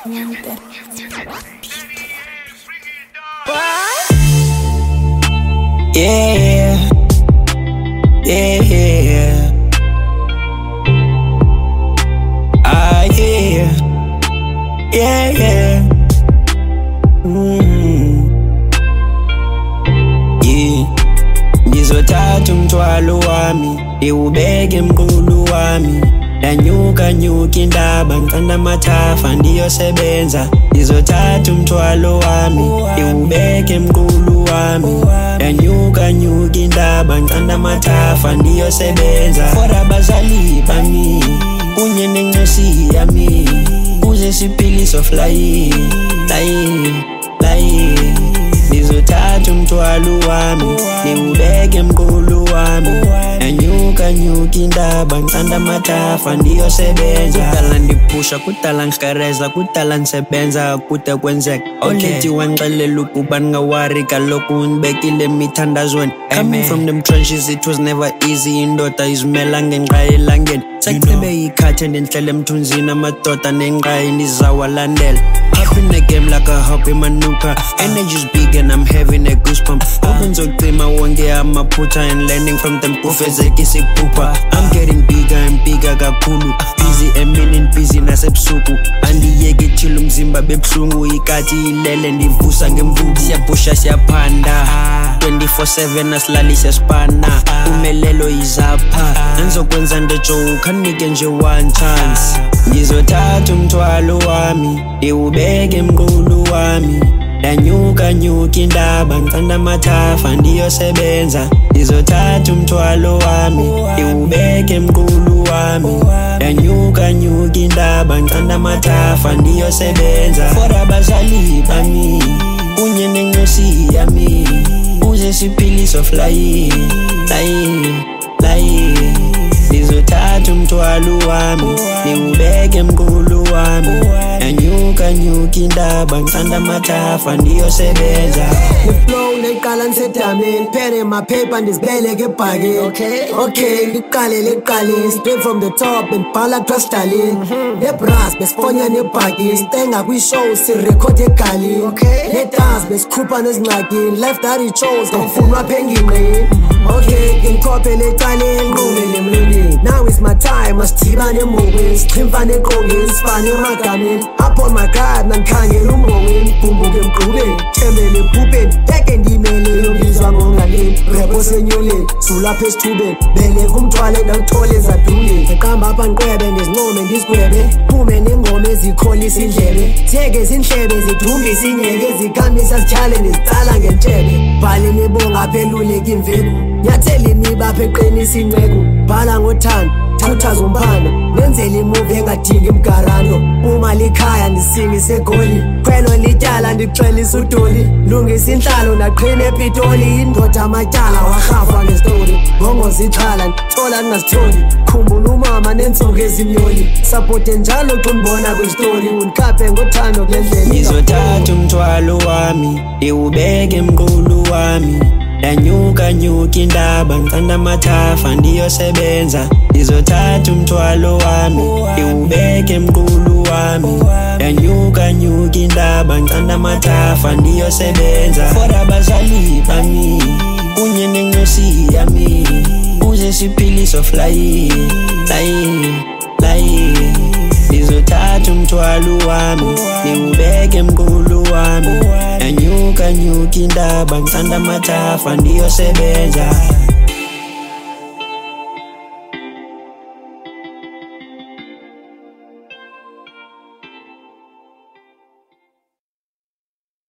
Yeah, yeah, yeah. Ah, yeah, yeah, yeah. Yeah. Ngizothatha umthwalo wami ndiwubeke emqulu wami, ndanyuka indaba ngicanda amathafa ndiyosebenza. Ngizothatha umthwalo wami ndiwubeke emqulu wami, ndanyuka indaba ngicanda amathafa ndiyosebenza. For abazali bami kunye nencosi yami, kuze siphilise fly. Ngizothatha umthwalo wami ndiwubeke emqulu wami, ndanyuka indaba ngicanda amathafa ndiyosebenza. Kudala ndiphusha, kudala ngigereza, kudala ngisebenza kude kwenzeka. Olethi wangixelela ukuba ngingawari, kaloku undibekile emithandazweni. Coming from them trenches it was never easy, indoda izimela ngenxa elangeni. Sekucibe ikhathi endihlele emthunzini, amadoda nenqayi ndizawalandela. Up in the game like a hop in manuka, energy's big and I'm having a goosebump. Open zocima wonke amaphutha and learning from them kufezeka isiphupha. I'm getting bigger and bigger kakhulu, busy eminini busy nasebusuku. Andiyeke chila umzimba bebuhlungu, ikati ilele ndivusa ngemvubu. Siyapusha siyaphanda 24/7 asilali siyasipana, umelelo izapha. Ngizokwenza ndejo khanike nje one chance. Ngizothatha umthwalo wami ndiwubeke emqulu wami, ndanyuka indaba ngicanda amathafa ndiyosebenza. Ngizothatha umthwalo wami ndiwubeke emqulu wami, ndanyuka indaba ngicanda amathafa ndiyosebenza. For abazali bami kunye nencosi yami, kuze siphilise fly. Ngizothatha umthwalo wami ndiwubeke emqulu wami, ndanyuka indaba ngicanda amathafa ndiyosebenza. Ngiflow neqala ngisedameni, pene maphepha ndizibeleke ebhakeni. Okay, ngiqalele ekuqaleni, straight from the top ngibhala kutwastalini. Nebras besifonya nebhakini, stenga kwi-show sirekhode egalini. Netas besikhupha nezingxakini, life that it chose ngomfunwa apha engingqini. Okay, ngimkhophele ecaleni, nqumele emlonyeni. Now is my time, asidibane emongweni, sichimfane eqongeni, sifane emagameni. Up on my guard, nandikhangela umongweni, bhumbuke emqubeni, thembele ephupheni, eke ndimele yobizwa ngongaleni. Rebo senyoleni, sulapha esithubeni, beleka umthwale ndawuthole ezaduleni. Eqamba apha ndiqwebe, ndizincome ndizigwebe, phume nengoma ezikholisa indlebe. Theke zinhlebe zidumbisa inyeke, zikhambisa sitshale ndizitsala ngentshebe. Bhala imibongo apha eluleka imveku, nyathela imiba apha eqinisa inceku. Bhala ngothando, thuthaza umphando, nenzela imuvi engadingi imgarando. Uma likhaya ndisingisa egoli, khwelo lityala ndixelisa udoli. Lungisa inhlalo ndaqhina ePitoli, indoda amatyala warhafa ngestori. Ngongoza ixhala ndithola ndingazitholi, khumbula umama neentsuku ezimyoli. Sapote njalo xa undibona kwistori, undikhaphe ngothando kule ndlela. Ngizothatha umthwalo wami ndiwubeke emqulu wami, ndanyuka indaba ngicanda amathafa ndiyosebenza. Ngizothatha umthwalo wami ndiwubeke emqulu wami, ndanyuka indaba ngicanda amathafa ndiyosebenza. For abazali bami kunye nencosi yami, kuze siphilise fly. Ngizothatha umthwalo wami ndiwubeke emqulu wami, ndanyuka indaba ngicanda amathafa ndiyosebenza.